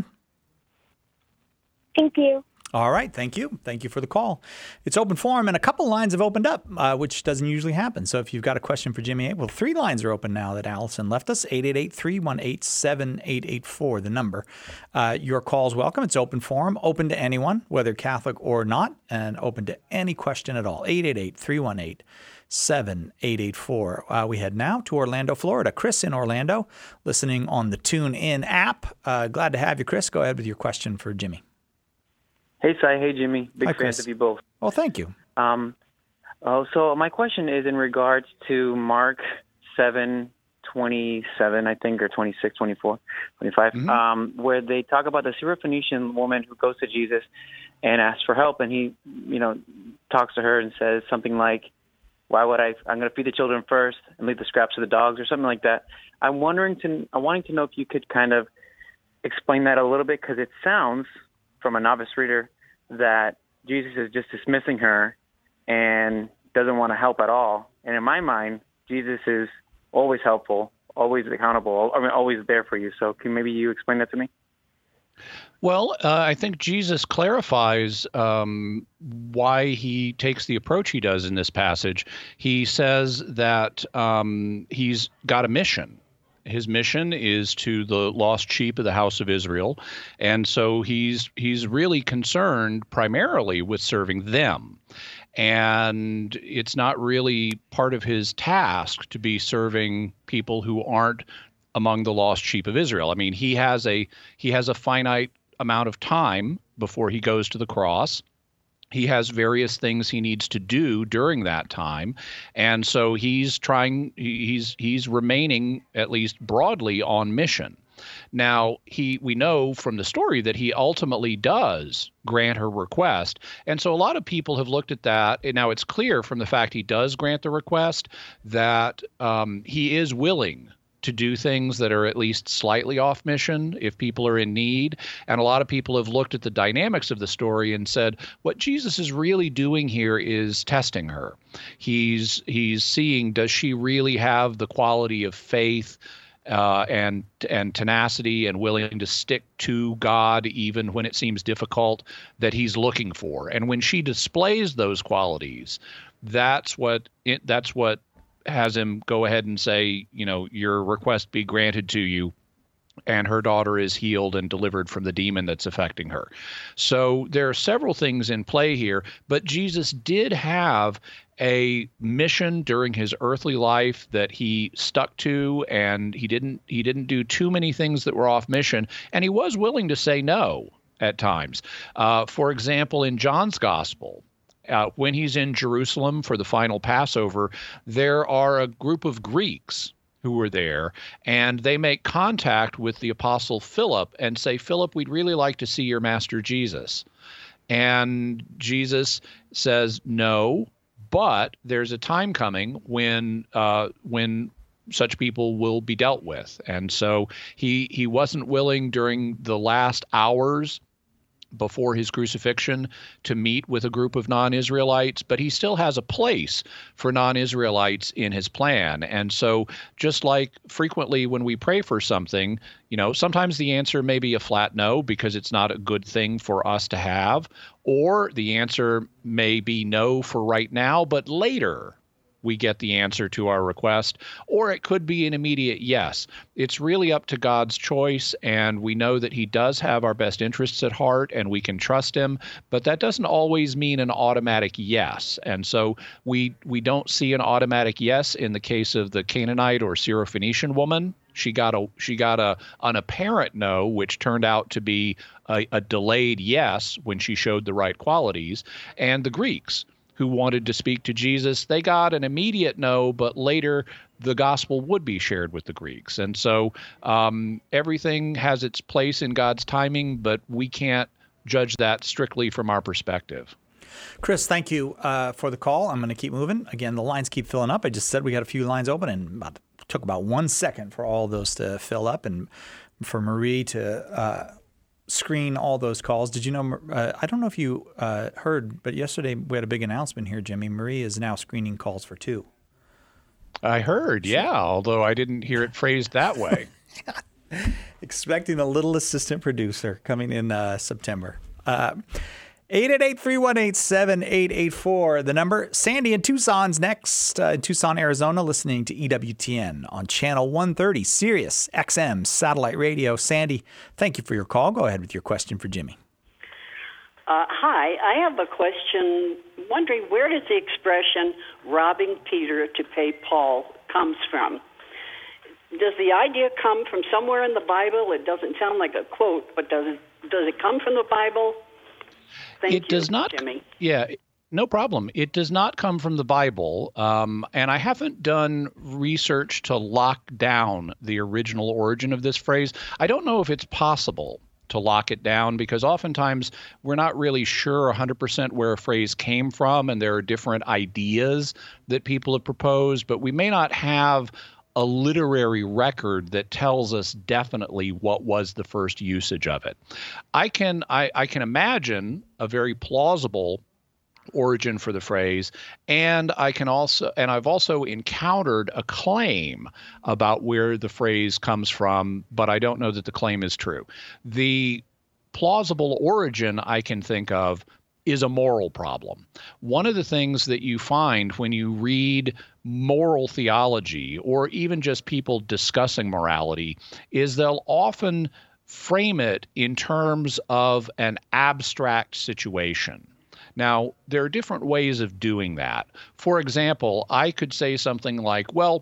Thank you. All right, thank you. Thank you for the call. It's open forum, and a couple lines have opened up, uh, which doesn't usually happen. So if you've got a question for Jimmy, well, three lines are open now that Allison left us. eight eight eight, three one eight, seven eight eight four, the number. Uh, your call's welcome. It's open forum, open to anyone, whether Catholic or not, and open to any question at all. eight eight eight, three one eight, seven eight eight four. Uh, we head now to Orlando, Florida. Chris in Orlando, listening on the TuneIn app. Uh, glad to have you, Chris. Go ahead with your question for Jimmy. Hey, Cy. Hey, Jimmy. Big Hi, fans Chris. of you both. Oh, thank you. Um, oh, so my question is in regards to Mark seven twenty-seven, I think, or twenty-six, twenty-four, twenty-five, Mm-hmm. um, where they talk about the Syrophoenician woman who goes to Jesus and asks for help, and he, you know, talks to her and says something like, "Why would I? I'm going to feed the children first and leave the scraps to the dogs," or something like that. I'm wondering to, I'm wanting to know if you could kind of explain that a little bit, because it sounds, from a novice reader, that Jesus is just dismissing her and doesn't want to help at all. And in my mind, Jesus is always helpful, always accountable, I mean, always there for you. So can maybe you explain that to me? Well, uh, I think Jesus clarifies um, why he takes the approach he does in this passage. He says that um, he's got a mission. His mission is to the lost sheep of the house of Israel, and so he's he's really concerned primarily with serving them. And it's not really part of his task to be serving people who aren't among the lost sheep of Israel. I mean, he has a he has a finite amount of time before he goes to the cross. He has various things he needs to do during that time, and so he's trying. He's he's remaining, at least broadly, on mission. Now, he we know from the story that he ultimately does grant her request, and so a lot of people have looked at that. And now it's clear from the fact he does grant the request that um, he is willing to do things that are at least slightly off mission if people are in need. And a lot of people have looked at the dynamics of the story and said, what Jesus is really doing here is testing her. He's he's seeing, does she really have the quality of faith uh, and and tenacity and willing to stick to God even when it seems difficult that he's looking for? And when she displays those qualities, that's what it, that's what has him go ahead and say, you know, your request be granted to you, and her daughter is healed and delivered from the demon that's affecting her. So there are several things in play here, but Jesus did have a mission during his earthly life that he stuck to, and he didn't he didn't do too many things that were off mission, and he was willing to say no at times. Uh, for example, in John's gospel, Uh, when he's in Jerusalem for the final Passover, there are a group of Greeks who were there, and they make contact with the Apostle Philip and say, Philip, we'd really like to see your master Jesus. And Jesus says, no, but there's a time coming when uh, when such people will be dealt with. And so he he wasn't willing during the last hours before his crucifixion to meet with a group of non-Israelites, but he still has a place for non-Israelites in his plan. And so just like frequently when we pray for something, you know, sometimes the answer may be a flat no because it's not a good thing for us to have, or the answer may be no for right now, but later we get the answer to our request, or it could be an immediate yes. It's really up to God's choice, and we know that he does have our best interests at heart, and we can trust him, but that doesn't always mean an automatic yes. And so we we don't see an automatic yes in the case of the Canaanite or Syrophoenician woman. She got a she got a an apparent no, which turned out to be a, a delayed yes when she showed the right qualities. And the Greeks, who wanted to speak to Jesus, they got an immediate no, but later the gospel would be shared with the Greeks. And so um, everything has its place in God's timing, but we can't judge that strictly from our perspective. Chris, thank you uh, for the call. I'm going to keep moving. Again, the lines keep filling up. I just said we got a few lines open, and about, it took about one second for all of those to fill up and for Marie to uh, screen all those calls. Did you know, uh, I don't know if you uh, heard, but yesterday we had a big announcement here, Jimmy. Marie is now screening calls for two. I heard, yeah, although I didn't hear it phrased that way. Expecting a little assistant producer coming in uh, September. Uh, eight eight eight, three one eight, seven eight eight four, the number. Sandy in Tucson's next, uh, in Tucson, Arizona, listening to E W T N on channel one thirty, Sirius X M satellite radio. Sandy, thank you for your call. Go ahead with your question for Jimmy. Uh, hi, I have a question, wondering where does the expression robbing Peter to pay Paul comes from? Does the idea come from somewhere in the Bible? It doesn't sound like a quote, but does it, does it come from the Bible? Thank it you, does not, Jimmy. Yeah, no problem. It does not come from the Bible, um, and I haven't done research to lock down the original origin of this phrase. I don't know if it's possible to lock it down because oftentimes we're not really sure one hundred percent where a phrase came from, and there are different ideas that people have proposed, but we may not have a literary record that tells us definitely what was the first usage of it. I can I, I can imagine a very plausible origin for the phrase, and I can also and I've also encountered a claim about where the phrase comes from, but I don't know that the claim is true. The plausible origin I can think of is a moral problem. One of the things that you find when you read moral theology, or even just people discussing morality, is they'll often frame it in terms of an abstract situation. Now, there are different ways of doing that. For example, I could say something like, well,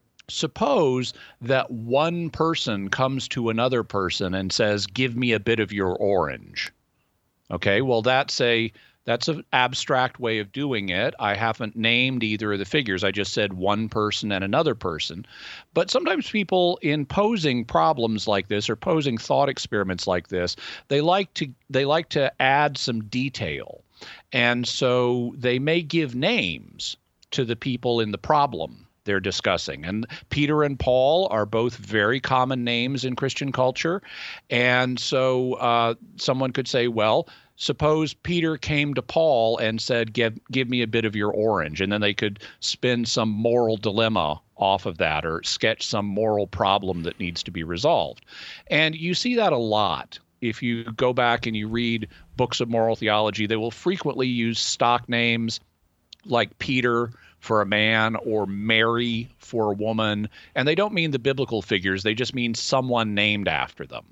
suppose that one person comes to another person and says, give me a bit of your orange. Okay, well, that's a that's an abstract way of doing it. I haven't named either of the figures. I just said one person and another person. But sometimes people, in posing problems like this or posing thought experiments like this, they like to they like to add some detail. And so they may give names to the people in the problem they're discussing. And Peter and Paul are both very common names in Christian culture. And so uh, someone could say, well, suppose Peter came to Paul and said, give, give me a bit of your orange. And then they could spin some moral dilemma off of that or sketch some moral problem that needs to be resolved. And you see that a lot. If you go back and you read books of moral theology, they will frequently use stock names like Peter for a man or Mary for a woman. And they don't mean the biblical figures. They just mean someone named after them.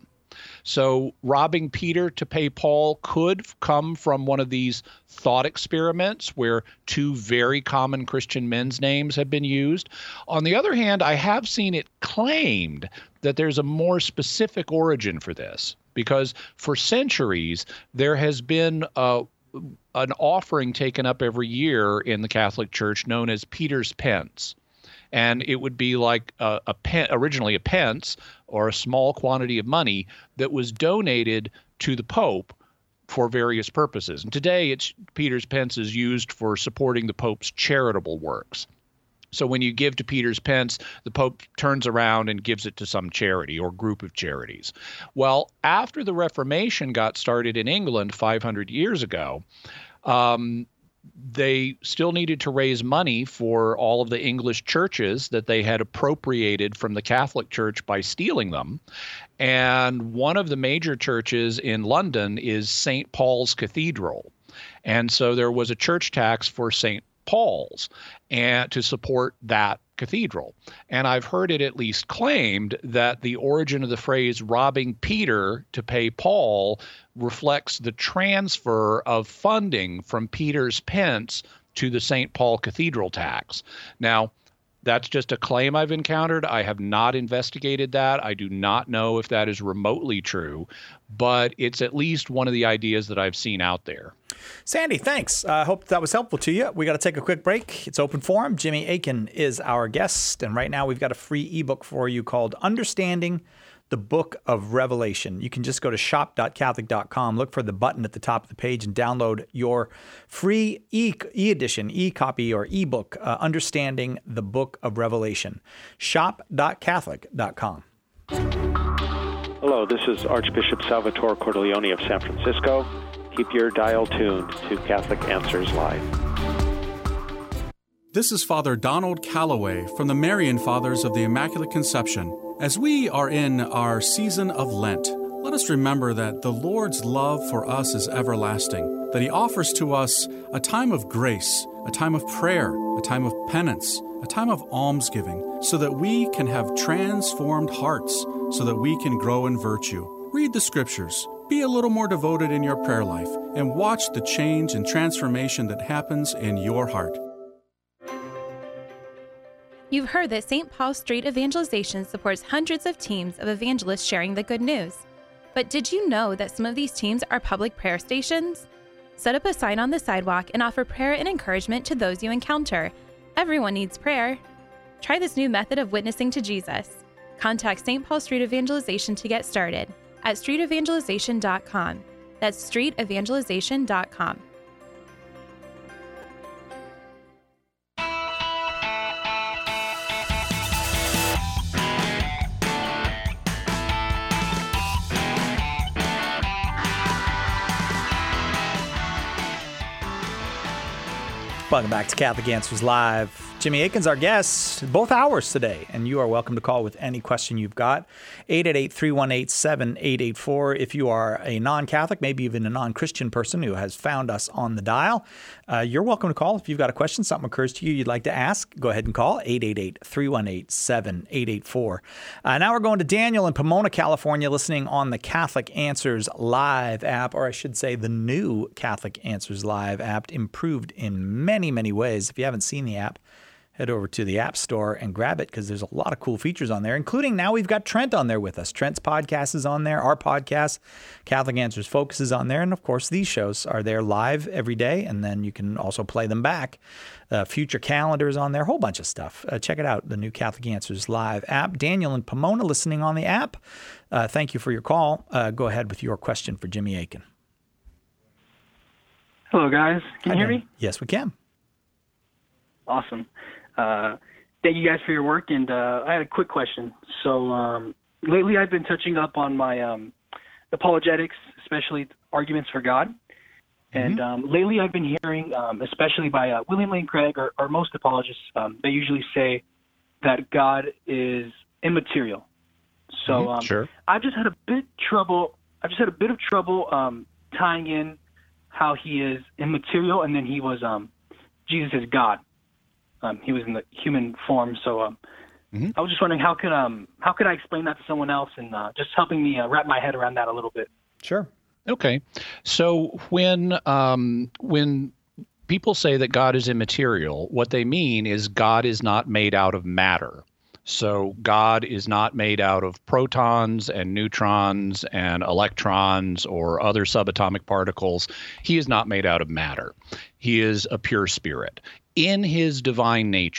So robbing Peter to pay Paul could come from one of these thought experiments where two very common Christian men's names have been used. On the other hand, I have seen it claimed that there's a more specific origin for this, because for centuries there has been a an offering taken up every year in the Catholic Church known as Peter's Pence. And it would be like a, a pen, originally a pence or a small quantity of money that was donated to the Pope for various purposes. And today, it's Peter's pence is used for supporting the Pope's charitable works. So when you give to Peter's pence, the Pope turns around and gives it to some charity or group of charities. Well, after the Reformation got started in England five hundred years ago, um, they still needed to raise money for all of the English churches that they had appropriated from the Catholic Church by stealing them. And one of the major churches in London is Saint Paul's Cathedral. And so there was a church tax for Saint Paul's and to support that cathedral. And I've heard it at least claimed that the origin of the phrase robbing Peter to pay Paul reflects the transfer of funding from Peter's pence to the Saint Paul Cathedral tax. Now, that's just a claim I've encountered. I have not investigated that. I do not know if that is remotely true, but it's at least one of the ideas that I've seen out there. Sandy, thanks. I uh, hope that was helpful to you. We got to take a quick break. It's open forum. Jimmy Akin is our guest, and right now we've got a free ebook for you called Understanding the Book of Revelation. You can just go to shop dot catholic dot com, look for the button at the top of the page, and download your free e- e-edition, e-copy, or ebook, uh, Understanding the Book of Revelation. shop dot catholic dot com. Hello, this is Archbishop Salvatore Cordileone of San Francisco. Keep your dial tuned to Catholic Answers Live. This is Father Donald Calloway from the Marian Fathers of the Immaculate Conception. As we are in our season of Lent, let us remember that the Lord's love for us is everlasting, that He offers to us a time of grace, a time of prayer, a time of penance, a time of almsgiving, so that we can have transformed hearts, so that we can grow in virtue. Read the Scriptures, be a little more devoted in your prayer life, and watch the change and transformation that happens in your heart. You've heard that Saint Paul Street Evangelization supports hundreds of teams of evangelists sharing the good news. But did you know that some of these teams are public prayer stations? Set up a sign on the sidewalk and offer prayer and encouragement to those you encounter. Everyone needs prayer. Try this new method of witnessing to Jesus. Contact Saint Paul Street Evangelization to get started at street evangelization dot com. That's street evangelization dot com. Welcome back to Catholic Answers Live. Jimmy Akin's our guest, both hours today, and you are welcome to call with any question you've got. eight eight eight, three one eight, seven eight eight four. If you are a non-Catholic, maybe even a non-Christian person who has found us on the dial, uh, you're welcome to call. If you've got a question, something occurs to you you'd like to ask, go ahead and call eight eight eight, three one eight, seven eight eight four. Uh, now we're going to Daniel in Pomona, California, listening on the Catholic Answers Live app, or I should say the new Catholic Answers Live app, improved in many, many ways. If you haven't seen the app, head over to the App Store and grab it because there's a lot of cool features on there, including now we've got Trent on there with us. Trent's podcast is on there, our podcast, Catholic Answers Focus is on there, and of course these shows are there live every day, and then you can also play them back. Uh, future calendars on there, a whole bunch of stuff. Uh, check it out, the new Catholic Answers Live app. Daniel in Pomona listening on the app. Uh, thank you for your call. Uh, go ahead with your question for Jimmy Akin. Hello, guys. Can you Hi, hear Dan. me? Yes, we can. Awesome. Uh, thank you guys for your work. And uh, I had a quick question. So um, lately I've been touching up on my um, apologetics, especially arguments for God. Mm-hmm. And um, lately I've been hearing, um, especially by uh, William Lane Craig or, or most apologists, um, they usually say that God is immaterial. So Mm-hmm. um, Sure. I've just had a bit trouble. I've just had a bit of trouble um, tying in how he is immaterial, and then he was um, Jesus is God. Um, he was in the human form, so um, mm-hmm. I was just wondering how could um how could I explain that to someone else, and uh, just helping me uh, wrap my head around that a little bit. Sure. Okay. So when um, when people say that God is immaterial, what they mean is God is not made out of matter. So God is not made out of protons and neutrons and electrons or other subatomic particles. He is not made out of matter. He is a pure spirit. In his divine nature,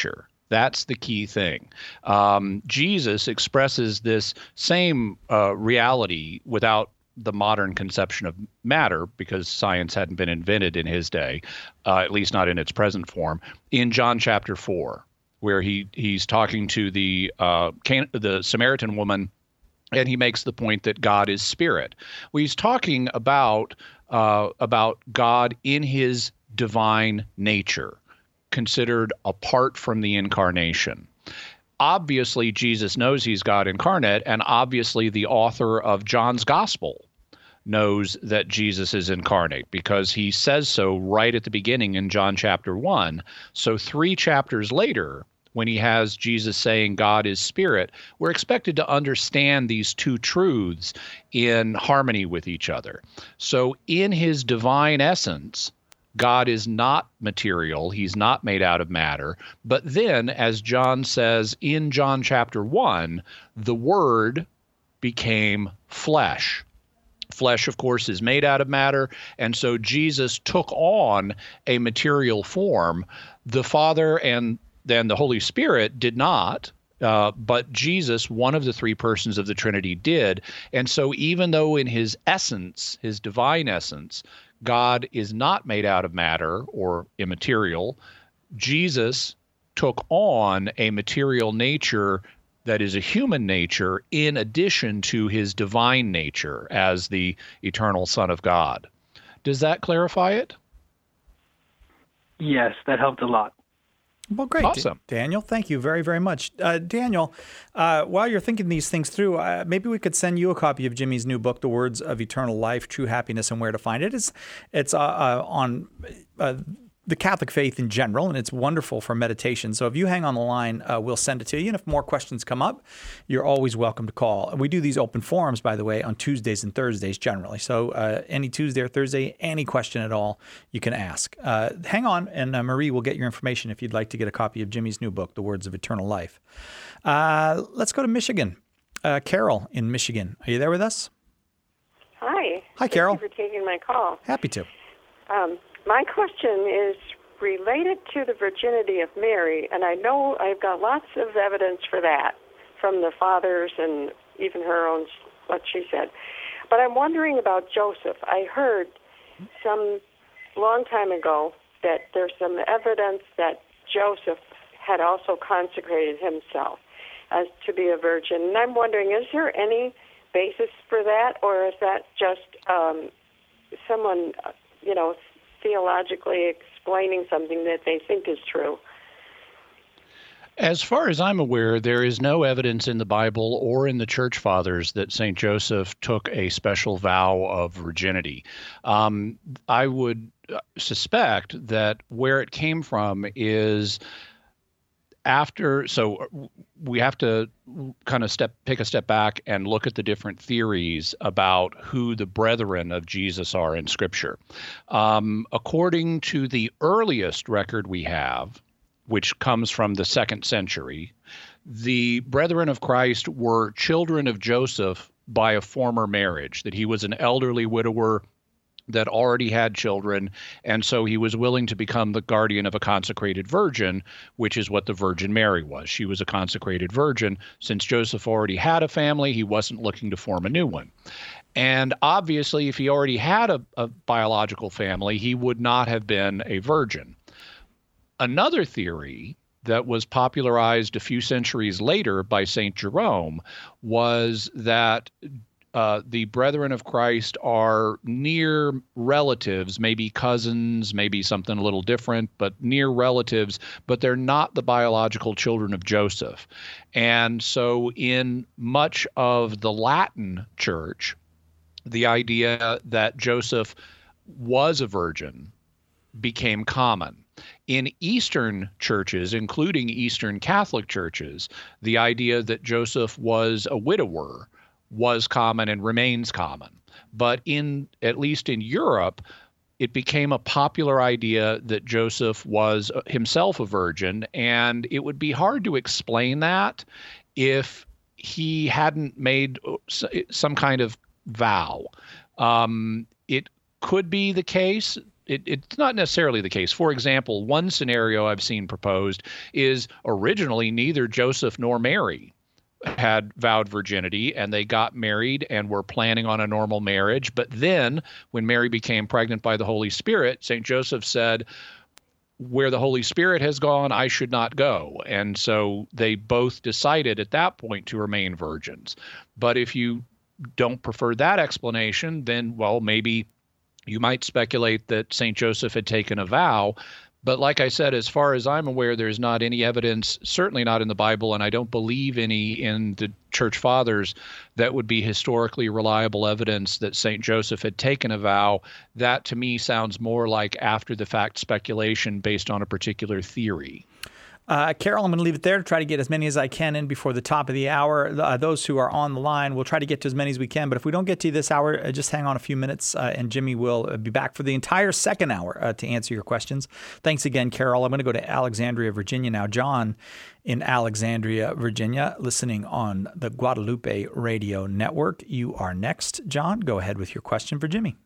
That's the key thing. Um, Jesus expresses this same uh, reality without the modern conception of matter, because science hadn't been invented in his day, uh, at least not in its present form, in John chapter four, where he he's talking to the uh, Can- the Samaritan woman, and he makes the point that God is spirit. Well, he's talking about uh, about God in his divine nature, considered apart from the incarnation. Obviously, Jesus knows he's God incarnate, and obviously the author of John's Gospel knows that Jesus is incarnate, because he says so right at the beginning in John chapter one. So three chapters later, when he has Jesus saying God is spirit, we're expected to understand these two truths in harmony with each other. So in his divine essence, God is not material. He's not made out of matter. But then, as John says in John chapter one, the Word became flesh. Flesh, of course, is made out of matter. And so Jesus took on a material form. The Father and then the Holy Spirit did not. Uh, but Jesus, one of the three persons of the Trinity, did. And so even though in his essence, his divine essence, God is not made out of matter or immaterial, Jesus took on a material nature that is a human nature in addition to his divine nature as the eternal Son of God. Does that clarify it? Yes, that helped a lot. Well, great. Awesome. Daniel, thank you very, very much. Uh, Daniel, uh, while you're thinking these things through, uh, maybe we could send you a copy of Jimmy's new book, The Words of Eternal Life, True Happiness and Where to Find It. It's, it's uh, uh, on uh, the Catholic faith in general, and it's wonderful for meditation. So if you hang on the line, uh, we'll send it to you. And if more questions come up, you're always welcome to call. We do these open forums, by the way, on Tuesdays and Thursdays generally. So uh, any Tuesday or Thursday, any question at all, you can ask. Uh, hang on, and uh, Marie will get your information if you'd like to get a copy of Jimmy's new book, The Words of Eternal Life. Uh, let's go to Michigan. Uh, Carol in Michigan. Are you there with us? Hi. Hi, Carol. Thank you for taking my call. Happy to. Um, my question is related to the virginity of Mary, and I know I've got lots of evidence for that from the fathers and even her own, what she said. But I'm wondering about Joseph. I heard some long time ago that there's some evidence that Joseph had also consecrated himself as to be a virgin. And I'm wondering, is there any basis for that, or is that just um, someone, you know, theologically explaining something that they think is true? As far as I'm aware, there is no evidence in the Bible or in the Church Fathers that Saint Joseph took a special vow of virginity. Um, I would suspect that where it came from is after, so we have to kind of step, take a step back and look at the different theories about who the brethren of Jesus are in Scripture. Um, according to the earliest record we have, which comes from the second century, the brethren of Christ were children of Joseph by a former marriage, that he was an elderly widower that already had children, and so he was willing to become the guardian of a consecrated virgin, which is what the Virgin Mary was. She was a consecrated virgin. Since Joseph already had a family, he wasn't looking to form a new one. And obviously, if he already had a, a biological family, he would not have been a virgin. Another theory that was popularized a few centuries later by Saint Jerome was that Uh, the brethren of Christ are near relatives, maybe cousins, maybe something a little different, but near relatives, but they're not the biological children of Joseph. And so in much of the Latin church, the idea that Joseph was a virgin became common. In Eastern churches, including Eastern Catholic churches, the idea that Joseph was a widower was common and remains common. But in, at least in Europe, it became a popular idea that Joseph was himself a virgin, and it would be hard to explain that if he hadn't made some kind of vow. Um, it could be the case it, it's not necessarily the case. For example, one scenario I've seen proposed is originally neither Joseph nor Mary had vowed virginity, and they got married and were planning on a normal marriage. But then when Mary became pregnant by the Holy Spirit, Saint Joseph said, where the Holy Spirit has gone, I should not go. And so they both decided at that point to remain virgins. But if you don't prefer that explanation, then, well, maybe you might speculate that Saint Joseph had taken a vow. But like I said, as far as I'm aware, there's not any evidence, certainly not in the Bible, and I don't believe any in the Church Fathers, that would be historically reliable evidence that Saint Joseph had taken a vow. That, to me, sounds more like after-the-fact speculation based on a particular theory. Uh, Carol, I'm going to leave it there to try to get as many as I can in before the top of the hour. Uh, those who are on the line, we'll try to get to as many as we can. But if we don't get to you this hour, uh, just hang on a few minutes, uh, and Jimmy will uh, be back for the entire second hour uh, to answer your questions. Thanks again, Carol. I'm going to go to Alexandria, Virginia now. John in Alexandria, Virginia, listening on the Guadalupe Radio Network. You are next, John. Go ahead with your question for Jimmy.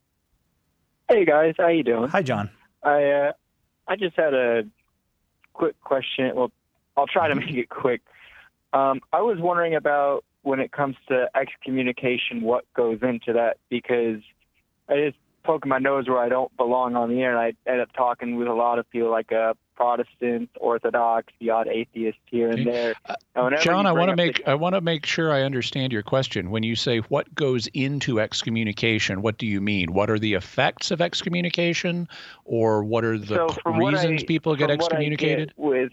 Hey, guys. How you doing? Hi, John. I uh, I just had a quick question. Well, I'll try to make it quick. Um, I was wondering about when it comes to excommunication, what goes into that, because I just poke my nose where I don't belong on the air, and I end up talking with a lot of people, like a Protestant, Orthodox, the odd atheist here and there. Uh, John, I want to make the- I want to make sure I understand your question. When you say what goes into excommunication, what do you mean? What are the effects of excommunication, or what are the so reasons I, people get excommunicated? Get with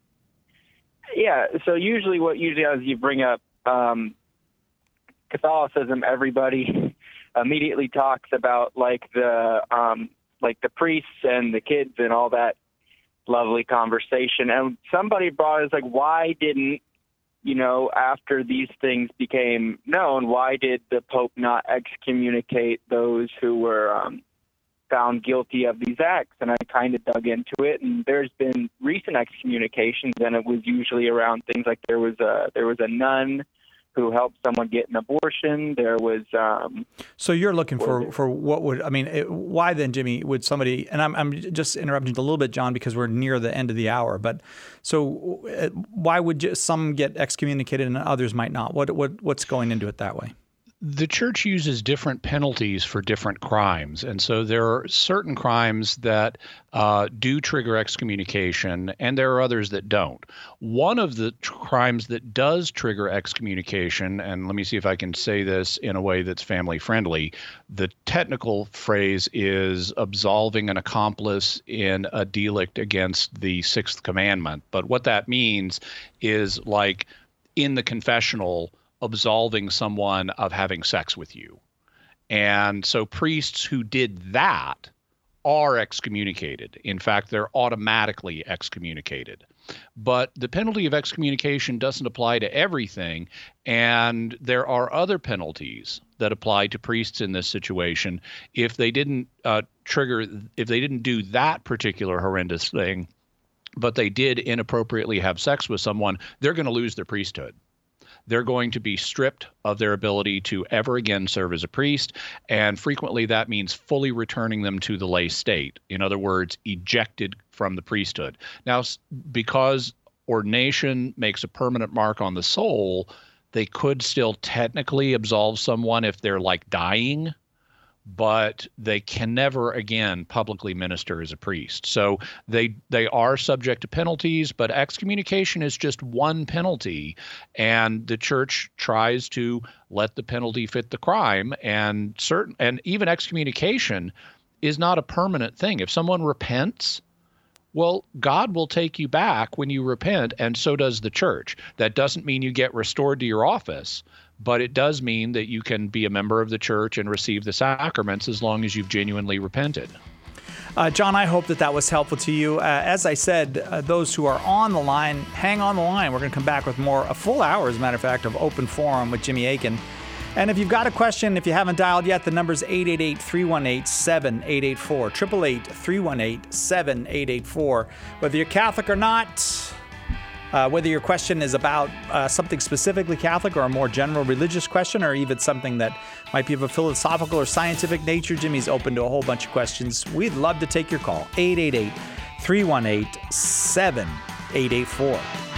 yeah, so usually what usually as you bring up um, Catholicism, everybody immediately talks about like the um, like the priests and the kids and all that lovely conversation. And somebody brought us like, why didn't, you know, after these things became known, why did the Pope not excommunicate those who were um, found guilty of these acts? And I kind of dug into it, and there's been recent excommunications, and it was usually around things like there was a there was a nun who helped someone get an abortion. There was. Um, so you're looking for, for what would, I mean, it, why then, Jimmy, would somebody, and I'm, I'm just interrupting a little bit, John, because we're near the end of the hour, but so uh, why would just some get excommunicated and others might not? What, what What's going into it that way? The church uses different penalties for different crimes. And so there are certain crimes that uh, do trigger excommunication, and there are others that don't. One of the tr- crimes that does trigger excommunication, and let me see if I can say this in a way that's family friendly, the technical phrase is absolving an accomplice in a delict against the sixth commandment. But what that means is like in the confessional, absolving someone of having sex with you. And so priests who did that are excommunicated. In fact, they're automatically excommunicated. But the penalty of excommunication doesn't apply to everything, and there are other penalties that apply to priests in this situation. If they didn't uh, trigger, if they didn't do that particular horrendous thing, but they did inappropriately have sex with someone, they're going to lose their priesthood. They're going to be stripped of their ability to ever again serve as a priest, and frequently that means fully returning them to the lay state. In other words, ejected from the priesthood. Now, because ordination makes a permanent mark on the soul, they could still technically absolve someone if they're like dying, but they can never again publicly minister as a priest. So they they are subject to penalties, but excommunication is just one penalty, and the church tries to let the penalty fit the crime. And certain and even excommunication is not a permanent thing. If someone repents, well, God will take you back when you repent, and so does the church. That doesn't mean you get restored to your office, but it does mean that you can be a member of the church and receive the sacraments as long as you've genuinely repented. Uh, John, I hope that that was helpful to you. Uh, as I said, uh, those who are on the line, hang on the line. We're going to come back with more, a full hour, as a matter of fact, of Open Forum with Jimmy Akin. And if you've got a question, if you haven't dialed yet, the number's eight eight eight, three one eight, seven eight eight four, eight eight eight, three one eight, seven eight eight four. Whether you're Catholic or not, Uh, whether your question is about uh, something specifically Catholic or a more general religious question, or even something that might be of a philosophical or scientific nature, Jimmy's open to a whole bunch of questions. We'd love to take your call. eight eight eight, three one eight, seven eight eight four.